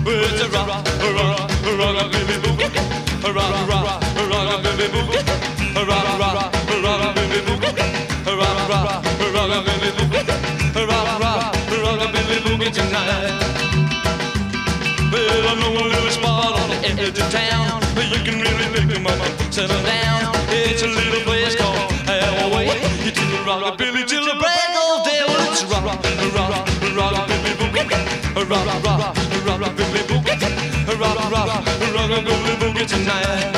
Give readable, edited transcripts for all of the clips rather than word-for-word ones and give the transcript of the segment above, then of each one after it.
Well, it's a rockabilly boogie, a rockabilly boogie, a rockabilly boogie, a rockabilly boogie, a rockabilly boogie tonight. Well, I know a little spot on the edge of town where you can really pick 'em up and settle down. It's a little place called Hellway. You do the rockabilly till the break of day. Well, it's a rockabilly boogie, a rockabilly boogie, a rockabilly boogie tonight.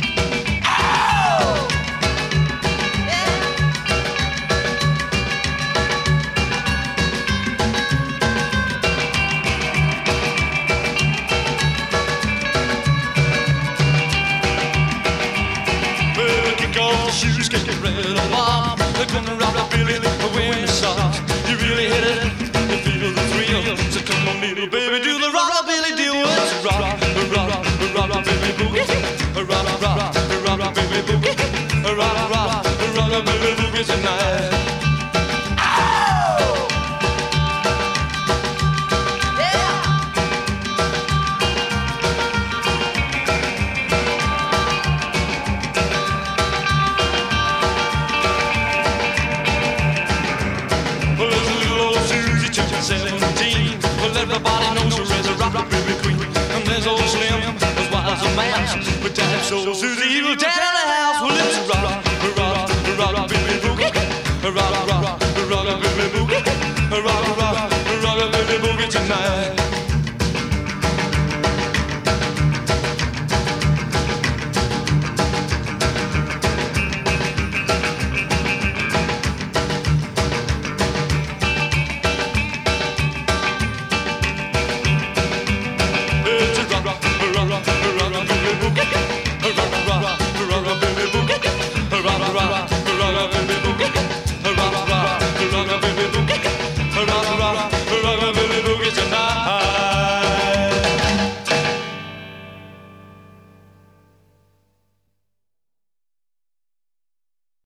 Shoes get rid of Bob. They're gonna rockabilly when the socks. You really hit it, you feel the thrill. So come on, little baby, do the rockabilly deal. It's a rockabilly boogie, a rockabilly boogie, a rockabilly boogie tonight. Well, everybody knows her as a rockabilly queen. And there's old Slim, as wild as a mouse, with that soul Susie, evil dad.